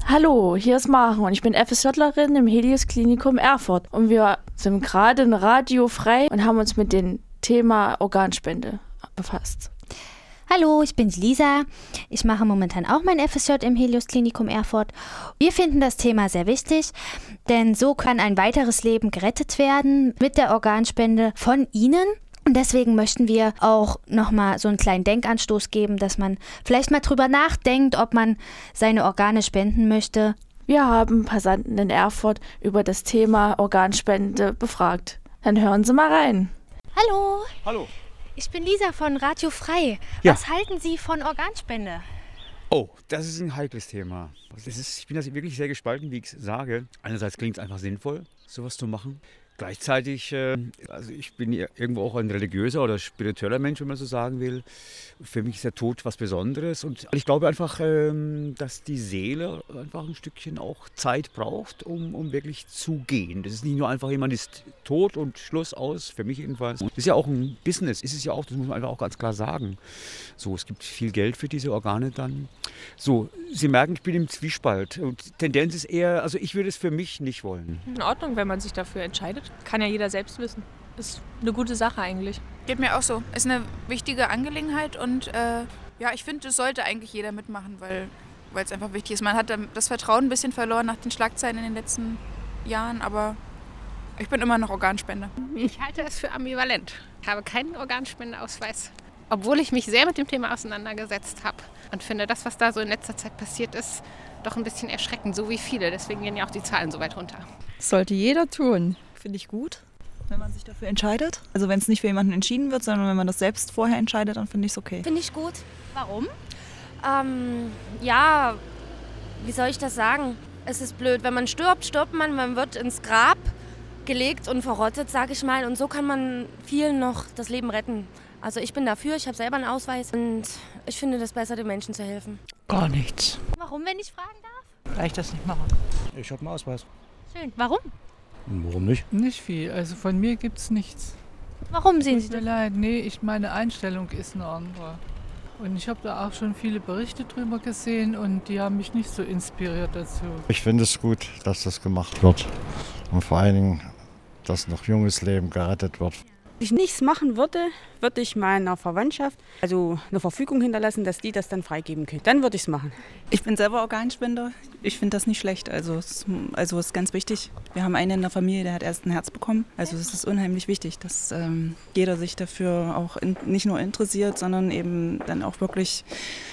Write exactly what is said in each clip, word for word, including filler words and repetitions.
Hallo, hier ist Maren und ich bin FSJlerin im Helios Klinikum Erfurt. Und wir sind gerade in Radio frei und haben uns mit dem Thema Organspende befasst. Hallo, ich bin Lisa. Ich mache momentan auch mein F S J im Helios Klinikum Erfurt. Wir finden das Thema sehr wichtig, denn so kann ein weiteres Leben gerettet werden mit der Organspende von Ihnen. Und deswegen möchten wir auch nochmal so einen kleinen Denkanstoß geben, dass man vielleicht mal drüber nachdenkt, ob man seine Organe spenden möchte. Wir haben Passanten in Erfurt über das Thema Organspende befragt. Dann hören Sie mal rein. Hallo. Hallo. Ich bin Lisa von Radio Frei. Ja. Was halten Sie von Organspende? Oh, das ist ein heikles Thema. Das ist, ich bin da wirklich sehr gespalten, wie ich sage. Einerseits klingt es einfach sinnvoll, sowas zu machen. Gleichzeitig, äh, also ich bin ja irgendwo auch ein religiöser oder spiritueller Mensch, wenn man so sagen will. Für mich ist der Tod was Besonderes und ich glaube einfach, ähm, dass die Seele einfach ein Stückchen auch Zeit braucht, um, um wirklich zu gehen. Das ist nicht nur einfach, jemand ist tot und Schluss aus, für mich jedenfalls. Das ist ja auch ein Business, ist es ja auch, das muss man einfach auch ganz klar sagen. So, es gibt viel Geld für diese Organe dann. So, Sie merken, ich bin im Zwiespalt und Tendenz ist eher, also ich würde es für mich nicht wollen. In Ordnung, wenn man sich dafür entscheidet. Kann ja jeder selbst wissen. Ist eine gute Sache eigentlich. Geht mir auch so. Ist eine wichtige Angelegenheit und äh, ja, ich finde, das sollte eigentlich jeder mitmachen, weil es einfach wichtig ist. Man hat das Vertrauen ein bisschen verloren nach den Schlagzeilen in den letzten Jahren, aber ich bin immer noch Organspender. Ich halte es für ambivalent. Ich habe keinen Organspendeausweis, obwohl ich mich sehr mit dem Thema auseinandergesetzt habe und finde, das, was da so in letzter Zeit passiert ist, doch ein bisschen erschreckend, so wie viele. Deswegen gehen ja auch die Zahlen so weit runter. Das sollte jeder tun. Finde ich gut, wenn man sich dafür entscheidet. Also wenn es nicht für jemanden entschieden wird, sondern wenn man das selbst vorher entscheidet, dann finde ich es okay. Finde ich gut. Warum? Ähm, ja, wie soll ich das sagen? Es ist blöd, wenn man stirbt, stirbt man, man wird ins Grab gelegt und verrottet, sage ich mal. Und so kann man vielen noch das Leben retten. Also ich bin dafür, ich habe selber einen Ausweis und ich finde das besser, den Menschen zu helfen. Gar nichts. Warum, wenn ich fragen darf? Weil ich das nicht mache. Ich habe einen Ausweis. Schön. Warum? Warum nicht? Nicht viel. Also von mir gibt's nichts. Warum sehen Sie Tut mir das? leid. Nee, ich, meine Einstellung ist eine andere. Und ich habe da auch schon viele Berichte drüber gesehen und die haben mich nicht so inspiriert dazu. Ich finde es gut, dass das gemacht wird. Und vor allen Dingen, dass noch junges Leben gerettet wird. Wenn ich nichts machen würde, würde ich meiner Verwandtschaft also eine Verfügung hinterlassen, dass die das dann freigeben können. Dann würde ich es machen. Ich bin selber Organspender. Ich finde das nicht schlecht. Also es also ist ganz wichtig. Wir haben einen in der Familie, der hat erst ein Herz bekommen. Also es ist unheimlich wichtig, dass ähm, jeder sich dafür auch in, nicht nur interessiert, sondern eben dann auch wirklich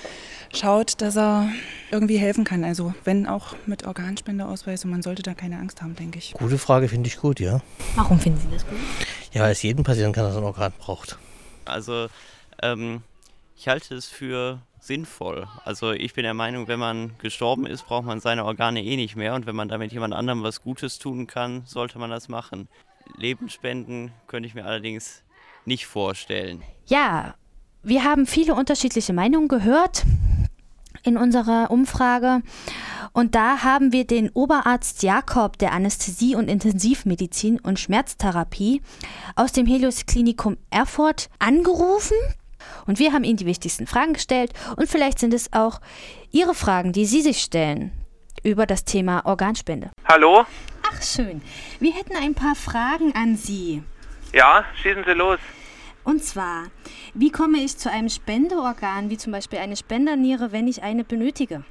schaut, dass er irgendwie helfen kann. Also wenn auch mit Organspendeausweis, und man sollte da keine Angst haben, denke ich. Gute Frage, finde ich gut, ja. Warum finden Sie das gut? Ja, weil es jedem passieren kann, dass er ein Organ braucht. Also ähm, ich halte es für sinnvoll. Also ich bin der Meinung, wenn man gestorben ist, braucht man seine Organe eh nicht mehr. Und wenn man damit jemand anderem was Gutes tun kann, sollte man das machen. Lebensspenden könnte ich mir allerdings nicht vorstellen. Ja, wir haben viele unterschiedliche Meinungen gehört in unserer Umfrage. Und da haben wir den Oberarzt Jakob der Anästhesie- und Intensivmedizin und Schmerztherapie aus dem Helios Klinikum Erfurt angerufen. Und wir haben Ihnen die wichtigsten Fragen gestellt. Und vielleicht sind es auch Ihre Fragen, die Sie sich stellen über das Thema Organspende. Hallo? Ach, schön. Wir hätten ein paar Fragen an Sie. Ja, schießen Sie los. Und zwar, wie komme ich zu einem Spendeorgan, wie zum Beispiel eine Spenderniere, wenn ich eine benötige?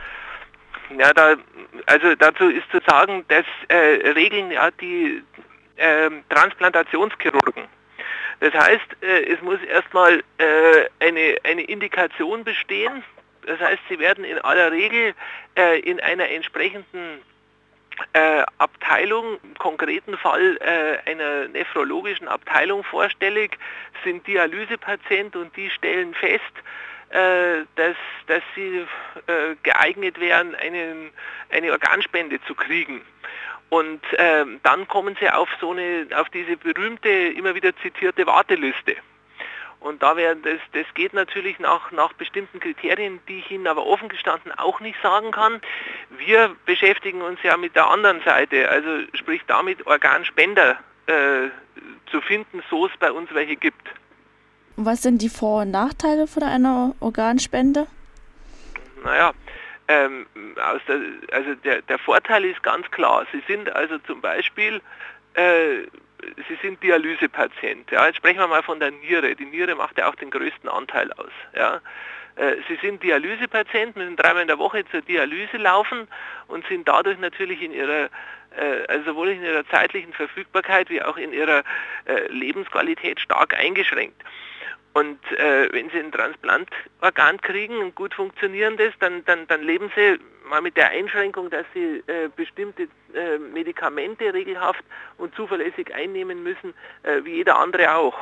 Ja, da, also dazu ist zu sagen, das äh, regeln ja die äh, Transplantationschirurgen. Das heißt, äh, es muss erstmal äh, eine, eine Indikation bestehen. Das heißt, sie werden in aller Regel äh, in einer entsprechenden Äh, Abteilung, im konkreten Fall äh, einer nephrologischen Abteilung vorstellig, sind Dialysepatient und die stellen fest, äh, dass, dass sie äh, geeignet wären, einen, eine Organspende zu kriegen. Und äh, dann kommen sie auf so eine, auf diese berühmte, immer wieder zitierte Warteliste. Und da wäre das, das geht natürlich nach, nach bestimmten Kriterien, die ich Ihnen aber offen gestanden auch nicht sagen kann. Wir beschäftigen uns ja mit der anderen Seite, also sprich damit Organspender äh, zu finden, so es bei uns welche gibt. Was sind die Vor- und Nachteile von einer Organspende? Naja, ähm, aus der, also der, der Vorteil ist ganz klar. Sie sind also zum Beispiel, äh, Sie sind Dialysepatient. Ja? Jetzt sprechen wir mal von der Niere. Die Niere macht ja auch den größten Anteil aus. Ja? Äh, Sie sind Dialysepatient, müssen dreimal in der Woche zur Dialyse laufen und sind dadurch natürlich in ihrer also sowohl in ihrer zeitlichen Verfügbarkeit wie auch in ihrer äh, Lebensqualität stark eingeschränkt. Und äh, wenn Sie ein Transplantorgan kriegen, ein gut funktionierendes, dann, dann, dann leben Sie mal mit der Einschränkung, dass Sie äh, bestimmte äh, Medikamente regelhaft und zuverlässig einnehmen müssen, äh, wie jeder andere auch.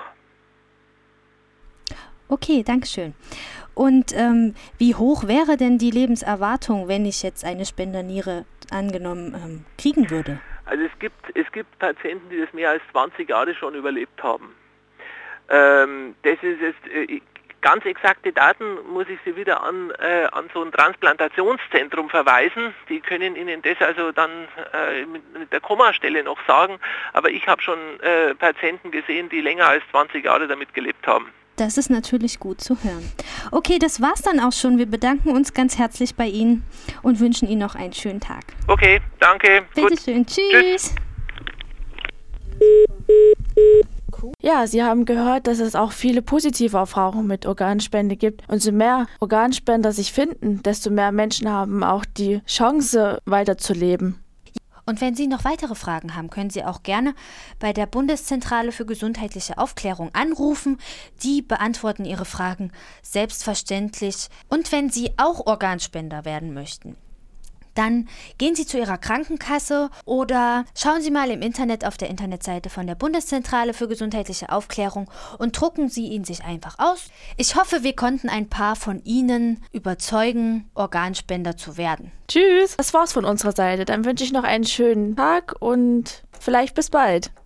Okay, danke schön. Und ähm, wie hoch wäre denn die Lebenserwartung, wenn ich jetzt eine Spenderniere angenommen ähm, kriegen würde? Also es gibt, es gibt Patienten, die das mehr als zwanzig Jahre schon überlebt haben. Ähm, das ist jetzt, äh, ganz exakte Daten muss ich Sie wieder an, äh, an so ein Transplantationszentrum verweisen. Die können Ihnen das also dann äh, mit, mit der Kommastelle noch sagen. Aber ich habe schon äh, Patienten gesehen, die länger als zwanzig Jahre damit gelebt haben. Das ist natürlich gut zu hören. Okay, das war's dann auch schon. Wir bedanken uns ganz herzlich bei Ihnen und wünschen Ihnen noch einen schönen Tag. Okay, danke. Bitte schön. Tschüss. Tschüss. Ja, Sie haben gehört, dass es auch viele positive Erfahrungen mit Organspende gibt. Und so mehr Organspender sich finden, desto mehr Menschen haben auch die Chance, weiterzuleben. Und wenn Sie noch weitere Fragen haben, können Sie auch gerne bei der Bundeszentrale für gesundheitliche Aufklärung anrufen. Die beantworten Ihre Fragen selbstverständlich. Und wenn Sie auch Organspender werden möchten, dann gehen Sie zu Ihrer Krankenkasse oder schauen Sie mal im Internet auf der Internetseite von der Bundeszentrale für gesundheitliche Aufklärung und drucken Sie ihn sich einfach aus. Ich hoffe, wir konnten ein paar von Ihnen überzeugen, Organspender zu werden. Tschüss, das war's von unserer Seite. Dann wünsche ich noch einen schönen Tag und vielleicht bis bald.